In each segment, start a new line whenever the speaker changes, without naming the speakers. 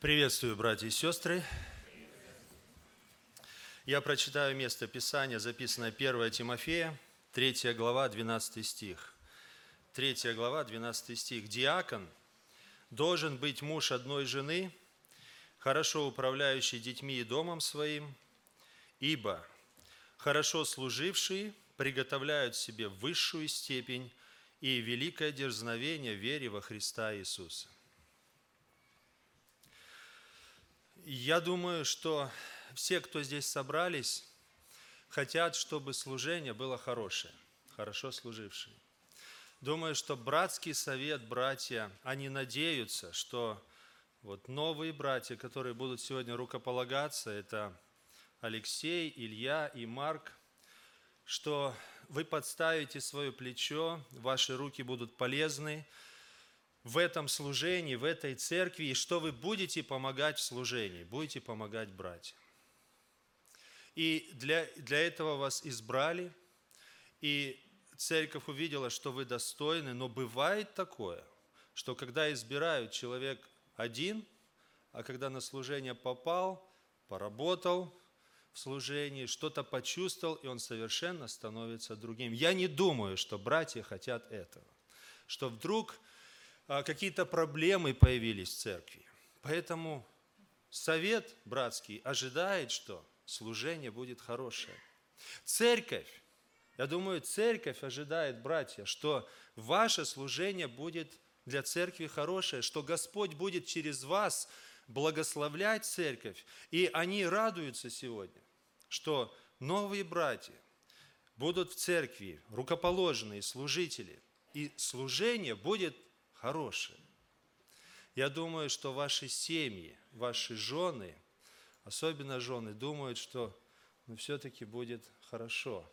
Приветствую, братья и сестры. Я прочитаю место Писания, записанное 1 Тимофея, 3 глава, 12 стих. 3 глава, 12 стих. «Диакон должен быть муж одной жены, хорошо управляющий детьми и домом своим, ибо хорошо служившие приготовляют себе высшую степень и великое дерзновение в вере во Христа Иисуса». Я думаю, что все, кто здесь собрались, хотят, чтобы служение было хорошее, хорошо служившее. Думаю, что братский совет, братья, они надеются, что вот новые братья, которые будут сегодня рукополагаться, это Алексей, Илья и Марк, что вы подставите свое плечо, ваши руки будут полезны в этом служении, в этой церкви, и что вы будете помогать в служении, будете помогать братьям. И для этого вас избрали, и церковь увидела, что вы достойны, но бывает такое, что когда избирают человек один, а когда на служение попал, поработал в служении, что-то почувствовал, и он совершенно становится другим. Я не думаю, что братья хотят этого, что вдруг какие-то проблемы появились в церкви. Поэтому совет братский ожидает, что служение будет хорошее. Церковь, я думаю, церковь ожидает, братья, что ваше служение будет для церкви хорошее, что Господь будет через вас благословлять церковь. И они радуются сегодня, что новые братья будут в церкви, рукоположенные служители, и служение будет хорошее. Я думаю, что ваши семьи, ваши жены, особенно жены, думают, что все-таки будет хорошо.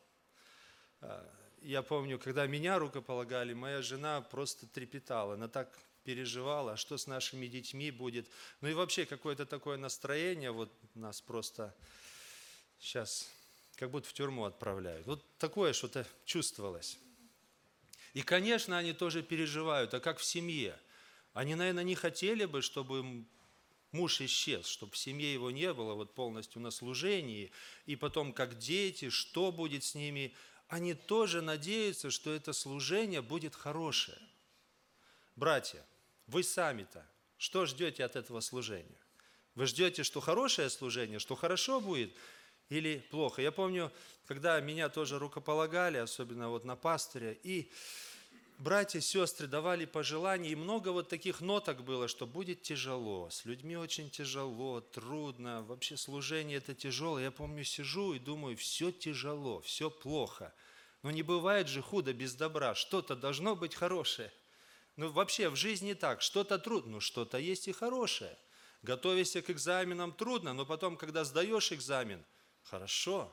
Я помню, когда меня рукополагали, моя жена просто трепетала, она так переживала, что с нашими детьми будет. Ну и вообще какое-то такое настроение, вот нас просто сейчас как будто в тюрьму отправляют. Вот такое что-то чувствовалось. И, конечно, они тоже переживают, а как в семье? Они, наверное, не хотели бы, чтобы муж исчез, чтобы в семье его не было вот полностью на служении, и потом как дети, что будет с ними. Они тоже надеются, что это служение будет хорошее. Братья, вы сами-то что ждете от этого служения? Вы ждете, что хорошее служение, что хорошо будет или плохо? Я помню, когда меня тоже рукополагали, особенно вот на пастыря, и братья, сестры давали пожелания, и много вот таких ноток было, что будет тяжело, с людьми очень тяжело, трудно, вообще служение это тяжело. Я помню, сижу и думаю, все тяжело, все плохо. Но не бывает же худо без добра, что-то должно быть хорошее. Ну вообще в жизни так, что-то трудно, но что-то есть и хорошее. Готовясь к экзаменам трудно, но потом, когда сдаешь экзамен, хорошо.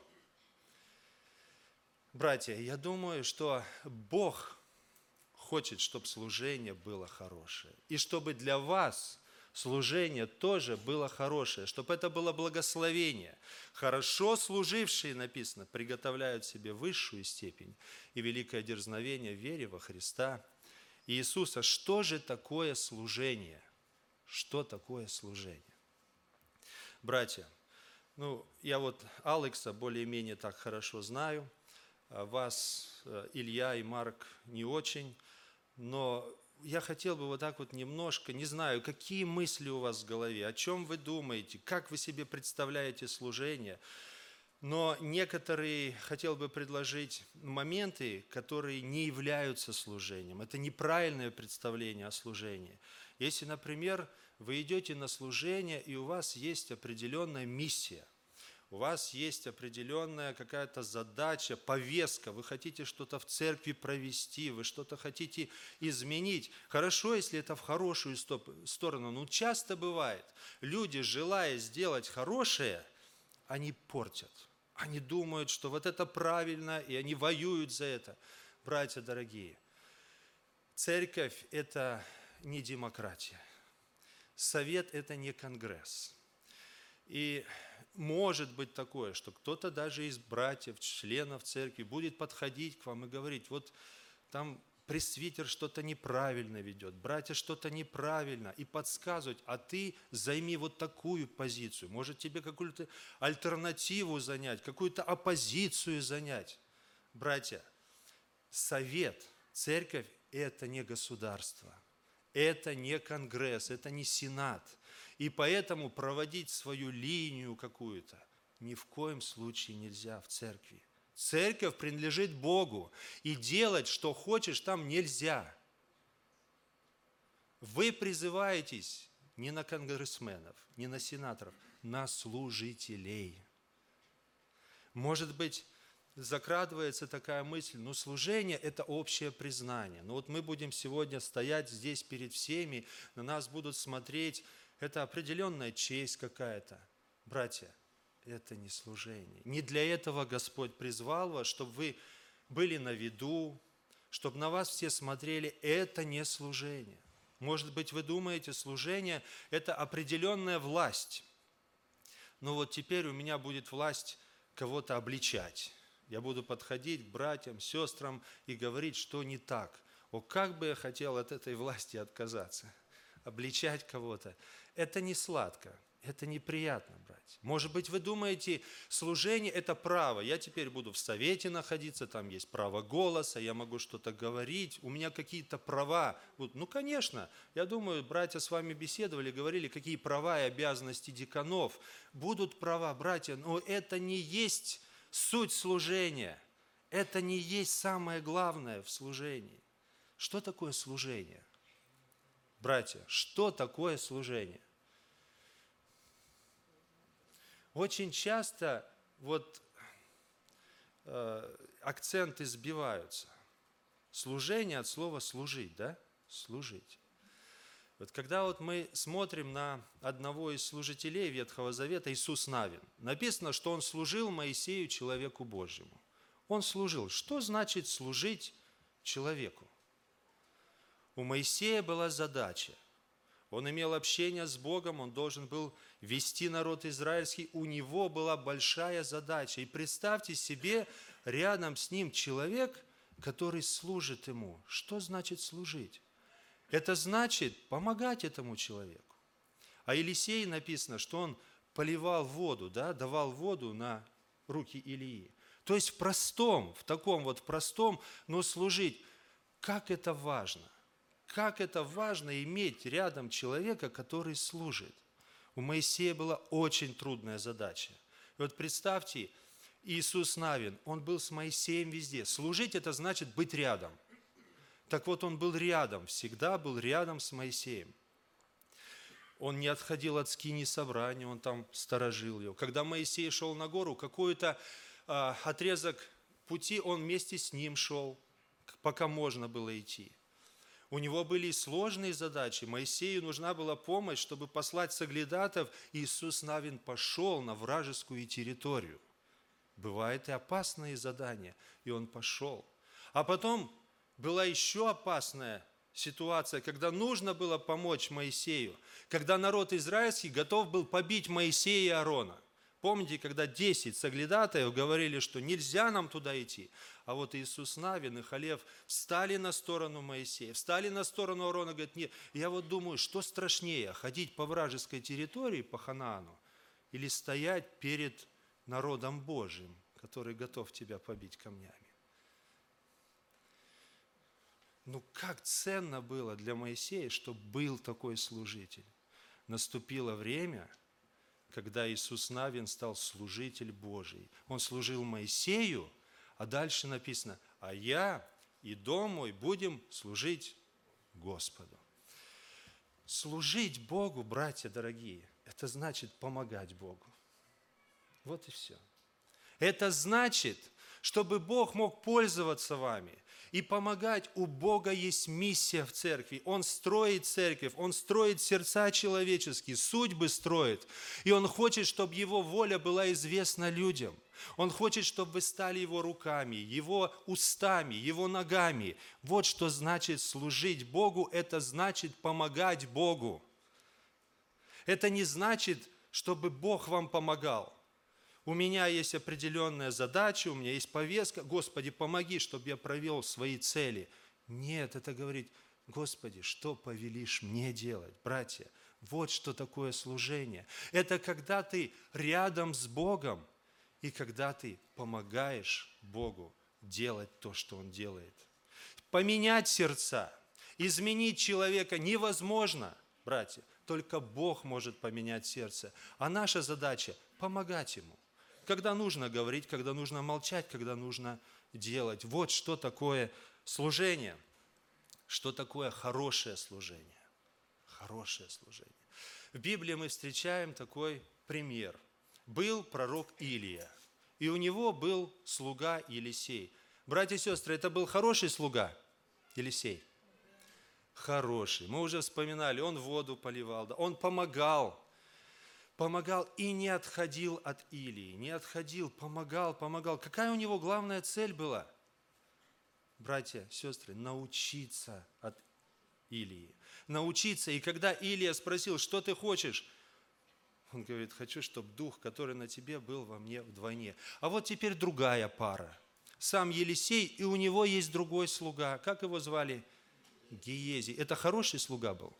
Братья, я думаю, что Бог хочет, чтобы служение было хорошее. И чтобы для вас служение тоже было хорошее, чтобы это было благословение. Хорошо служившие, написано, приготовляют себе высшую степень и великое дерзновение в вере во Христа Иисуса. Что же такое служение? Что такое служение? Братья, я вот Алекса более-менее так хорошо знаю, вас, Илья и Марк, не очень, но я хотел бы вот так вот немножко, не знаю, какие мысли у вас в голове, о чем вы думаете, как вы себе представляете служение, но некоторые хотел бы предложить моменты, которые не являются служением. Это неправильное представление о служении. Если, например, вы идете на служение, и у вас есть определенная миссия, у вас есть определенная какая-то задача, повестка, вы хотите что-то в церкви провести, вы что-то хотите изменить. Хорошо, если это в хорошую сторону, но часто бывает, люди, желая сделать хорошее, они портят. Они думают, что вот это правильно, и они воюют за это. Братья дорогие, церковь – это не демократия. Совет – это не конгресс. И может быть такое, что кто-то даже из братьев, членов церкви будет подходить к вам и говорить, вот там пресвитер что-то неправильно ведет, братья что-то неправильно, и подсказывать, а ты займи вот такую позицию, может тебе какую-то альтернативу занять, какую-то оппозицию занять. Братья, совет, церковь – это не государство, это не конгресс, это не сенат. И поэтому проводить свою линию какую-то ни в коем случае нельзя в церкви. Церковь принадлежит Богу, и делать, что хочешь, там нельзя. Вы призываетесь не на конгрессменов, не на сенаторов, на служителей. Может быть, закрадывается такая мысль, служение – это общее признание. Вот мы будем сегодня стоять здесь перед всеми, на нас будут смотреть, это определенная честь какая-то. Братья, это не служение. Не для этого Господь призвал вас, чтобы вы были на виду, чтобы на вас все смотрели. Это не служение. Может быть, вы думаете, служение – это определенная власть. Теперь у меня будет власть кого-то обличать. Я буду подходить к братьям, сестрам и говорить, что не так. Как бы я хотел от этой власти отказаться. Обличать кого-то. Это не сладко. Это неприятно, братья. Может быть, вы думаете, служение – это право. Я теперь буду в совете находиться, там есть право голоса, я могу что-то говорить, у меня какие-то права. Конечно, я думаю, братья с вами беседовали, говорили, какие права и обязанности деканов. Будут права, братья, но это не есть суть служения. Это не есть самое главное в служении. Что такое служение? Братья, что такое служение? Очень часто акценты сбиваются. Служение от слова служить, да? Служить. Когда мы смотрим на одного из служителей Ветхого Завета, Иисус Навин, написано, что он служил Моисею, человеку Божьему. Он служил. Что значит служить человеку? У Моисея была задача. Он имел общение с Богом, он должен был вести народ израильский. У него была большая задача. И представьте себе, рядом с ним человек, который служит ему. Что значит служить? Это значит помогать этому человеку. А Елисей написано, что он поливал воду, давал воду на руки Илии. То есть в таком простом, но служить. Как это важно! Как это важно иметь рядом человека, который служит. У Моисея была очень трудная задача. И представьте, Иисус Навин, он был с Моисеем везде. Служить – это значит быть рядом. Так он был рядом, всегда был рядом с Моисеем. Он не отходил от скинии собрания, он там сторожил его. Когда Моисей шел на гору, какой-то отрезок пути он вместе с ним шел, пока можно было идти. У него были сложные задачи. Моисею нужна была помощь, чтобы послать соглядатов. Иисус Навин пошел на вражескую территорию. Бывают и опасные задания, и он пошел. А потом была еще опасная ситуация, когда нужно было помочь Моисею, когда народ израильский готов был побить Моисея и Аарона. Помните, когда 10 соглядатаев говорили, что нельзя нам туда идти, а Иисус Навин и Халев встали на сторону Моисея, встали на сторону Аарона, говорят, нет, я думаю, что страшнее, ходить по вражеской территории, по Ханаану, или стоять перед народом Божьим, который готов тебя побить камнями. Как ценно было для Моисея, что был такой служитель. Наступило время, когда Иисус Навин стал служитель Божий. Он служил Моисею, а дальше написано, а я и дом мой будем служить Господу. Служить Богу, братья дорогие, это значит помогать Богу. Вот и все. Это значит, чтобы Бог мог пользоваться вами и помогать. У Бога есть миссия в церкви. Он строит церковь, Он строит сердца человеческие, судьбы строит. И Он хочет, чтобы Его воля была известна людям. Он хочет, чтобы вы стали Его руками, Его устами, Его ногами. Вот что значит служить Богу, это значит помогать Богу. Это не значит, чтобы Бог вам помогал. У меня есть определенная задача, у меня есть повестка. Господи, помоги, чтобы я провел свои цели. Нет, это говорить: Господи, что повелишь мне делать? Братья, вот что такое служение. Это когда ты рядом с Богом и когда ты помогаешь Богу делать то, что Он делает. Поменять сердца, изменить человека невозможно, братья. Только Бог может поменять сердце. А наша задача – помогать Ему. Когда нужно говорить, когда нужно молчать, когда нужно делать. Вот что такое служение. Что такое хорошее служение. Хорошее служение. В Библии мы встречаем такой пример. Был пророк Илия, и у него был слуга Елисей. Братья и сестры, это был хороший слуга Елисей? Хороший. Мы уже вспоминали, он воду поливал, да? Он помогал и не отходил от Илии, не отходил, помогал. Какая у него главная цель была? Братья, сестры, научиться от Илии. Научиться. И когда Илия спросил: что ты хочешь? Он говорит: хочу, чтобы дух, который на тебе, был во мне вдвойне. А вот теперь другая пара. Сам Елисей, и у него есть другой слуга. Как его звали? Гиези. Это хороший слуга был?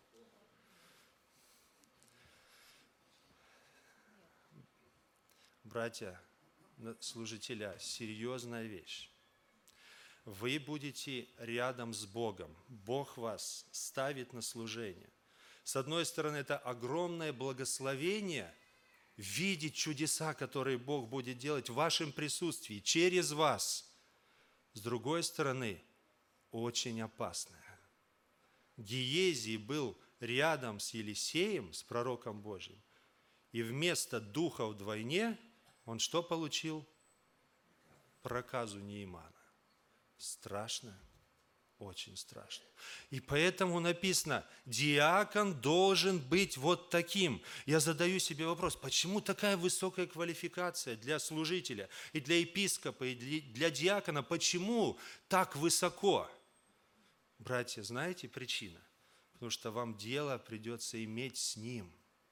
Братья, служителя, серьезная вещь. Вы будете рядом с Богом. Бог вас ставит на служение. С одной стороны, это огромное благословение видеть чудеса, которые Бог будет делать в вашем присутствии, через вас. С другой стороны, очень опасное. Гиезий был рядом с Елисеем, с пророком Божьим, и вместо духа вдвойне он что получил? Проказу Неимана. Страшно, очень страшно. И поэтому написано: диакон должен быть вот таким. Я задаю себе вопрос: почему такая высокая квалификация для служителя, и для епископа, и для диакона? Почему так высоко? Братья, знаете причину? Потому что вам дело придется иметь с Ним.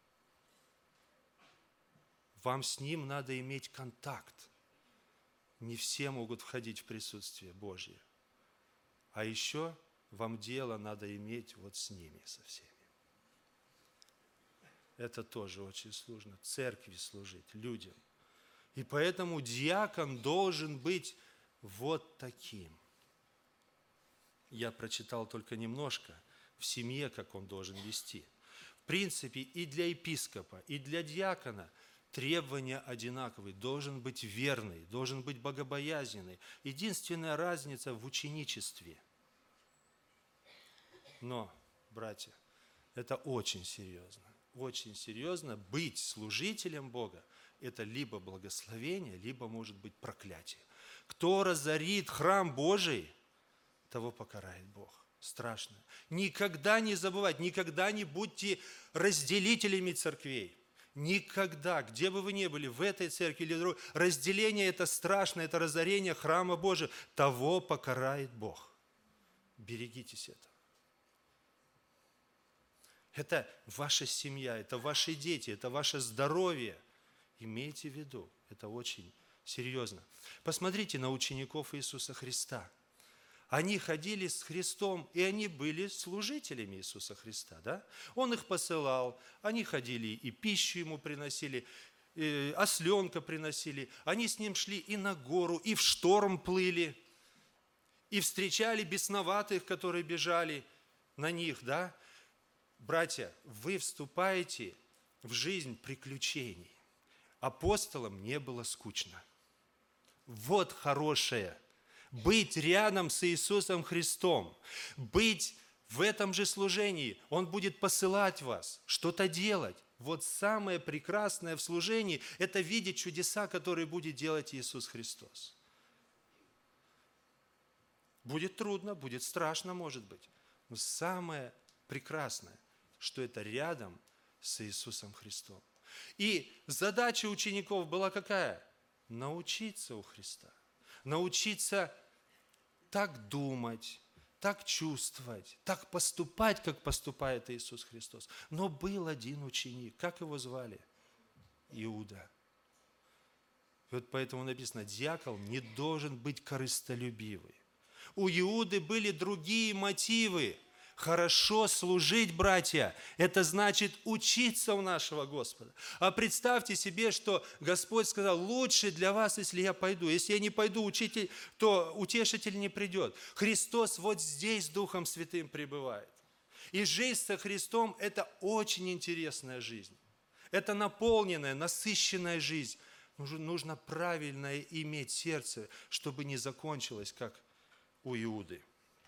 Вам с Ним надо иметь контакт. Не все могут входить в присутствие Божье. А еще вам дело надо иметь вот с ними, со всеми. Это тоже очень сложно. Церкви служить, людям. И поэтому диакон должен быть вот таким. Я прочитал только немножко в семье, как он должен вести. В принципе, и для епископа, и для диакона требования одинаковые. Должен быть верный, должен быть богобоязненный. Единственная разница в ученичестве. Но, братья, это очень серьезно. Очень серьезно. Быть служителем Бога – это либо благословение, либо, может быть, проклятие. Кто разорит храм Божий, того покарает Бог. Страшно. Никогда не забывать, никогда не будьте разделителями церквей. Никогда, где бы вы ни были, в этой церкви или в другой, разделение – это страшно, это разорение храма Божия. Того покарает Бог. Берегитесь этого. Это ваша семья, это ваши дети, это ваше здоровье. Имейте в виду, это очень серьезно. Посмотрите на учеников Иисуса Христа. Они ходили с Христом, и они были служителями Иисуса Христа. Да? Он их посылал, они ходили и пищу Ему приносили, и осленка приносили. Они с Ним шли и на гору, и в шторм плыли, и встречали бесноватых, которые бежали на них. Да? Братья, вы вступаете в жизнь приключений. Апостолам не было скучно. Вот хорошее. Быть рядом с Иисусом Христом, быть в этом же служении. Он будет посылать вас, что-то делать. Вот самое прекрасное в служении – это видеть чудеса, которые будет делать Иисус Христос. Будет трудно, будет страшно, может быть. Но самое прекрасное, что это рядом с Иисусом Христом. И задача учеников была какая? Научиться у Христа. Научиться так думать, так чувствовать, так поступать, как поступает Иисус Христос. Но был один ученик. Как его звали? Иуда. И вот поэтому написано: диакон не должен быть корыстолюбивый. У Иуды были другие мотивы. Хорошо служить, братья, это значит учиться у нашего Господа. А представьте себе, что Господь сказал: лучше для вас, если я пойду. Если я не пойду, учитель, то утешитель не придет. Христос вот здесь Духом Святым пребывает. И жизнь со Христом – это очень интересная жизнь. Это наполненная, насыщенная жизнь. Нужно правильно иметь сердце, чтобы не закончилось, как у Иуды.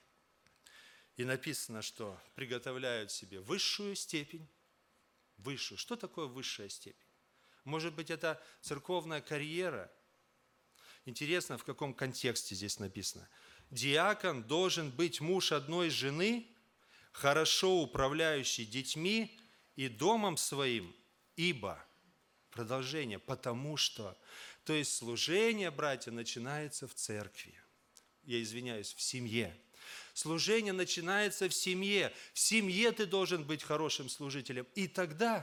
И написано, что приготовляют себе высшую степень. Высшую. Что такое высшая степень? Может быть, это церковная карьера? Интересно, в каком контексте здесь написано. Диакон должен быть муж одной жены, хорошо управляющий детьми и домом своим, ибо, продолжение, потому что, то есть служение, братья, начинается в церкви. Я извиняюсь, в семье. Служение начинается в семье. В семье ты должен быть хорошим служителем. И тогда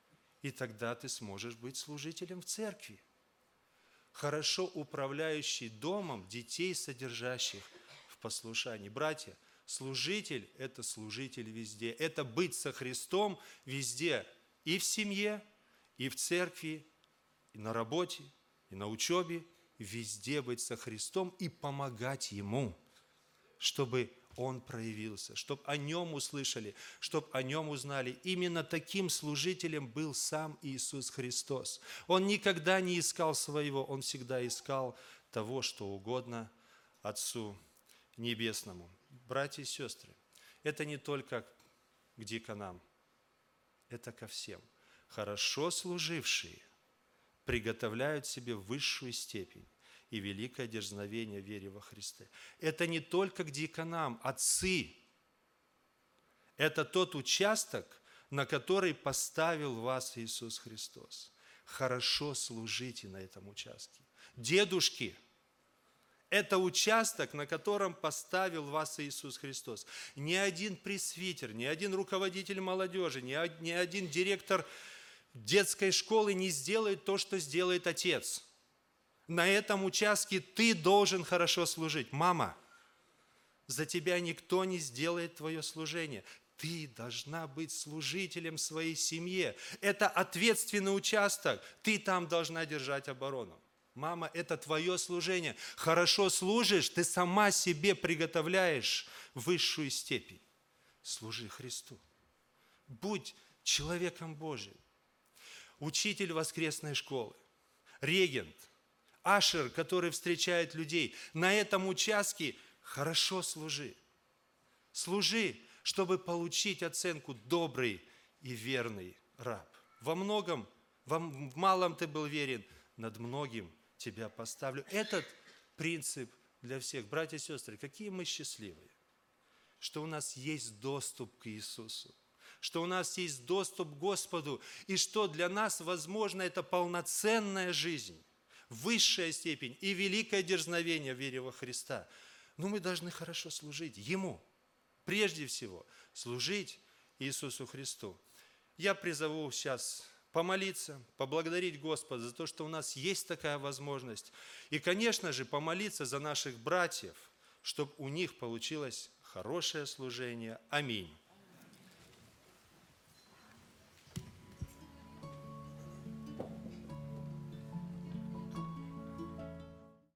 ты сможешь быть служителем в церкви. Хорошо управляющий домом детей, содержащих в послушании. Братья, служитель – это служитель везде. Это быть со Христом везде. И в семье, и в церкви, и на работе, и на учебе. Везде быть со Христом и помогать Ему, чтобы Он проявился, чтобы о Нем услышали, чтобы о Нем узнали. Именно таким служителем был сам Иисус Христос. Он никогда не искал своего, Он всегда искал того, что угодно Отцу Небесному. Братья и сестры, это не только к диаконам, это ко всем. Хорошо служившие приготовляют себе высшую степень и великое дерзновение в вере во Христа. Это не только к диаконам, отцы. Это тот участок, на который поставил вас Иисус Христос. Хорошо служите на этом участке. Дедушки, это участок, на котором поставил вас Иисус Христос. Ни один пресвитер, ни один руководитель молодежи, ни один директор детской школы не сделает то, что сделает отец. На этом участке ты должен хорошо служить. Мама, за тебя никто не сделает твое служение. Ты должна быть служителем своей семье. Это ответственный участок. Ты там должна держать оборону. Мама, это твое служение. Хорошо служишь, ты сама себе приготовляешь высшую степень. Служи Христу. Будь человеком Божьим. Учитель воскресной школы, регент, ашер, который встречает людей. На этом участке хорошо служи. Служи, чтобы получить оценку «добрый и верный раб». В малом ты был верен, над многим тебя поставлю. Этот принцип для всех. Братья и сестры, какие мы счастливые, что у нас есть доступ к Иисусу, что у нас есть доступ к Господу, и что для нас, возможно, это полноценная жизнь, высшая степень и великое дерзновение в вере во Христа. Но мы должны хорошо служить Ему. Прежде всего, служить Иисусу Христу. Я призову сейчас помолиться, поблагодарить Господа за то, что у нас есть такая возможность. И, конечно же, помолиться за наших братьев, чтобы у них получилось хорошее служение. Аминь.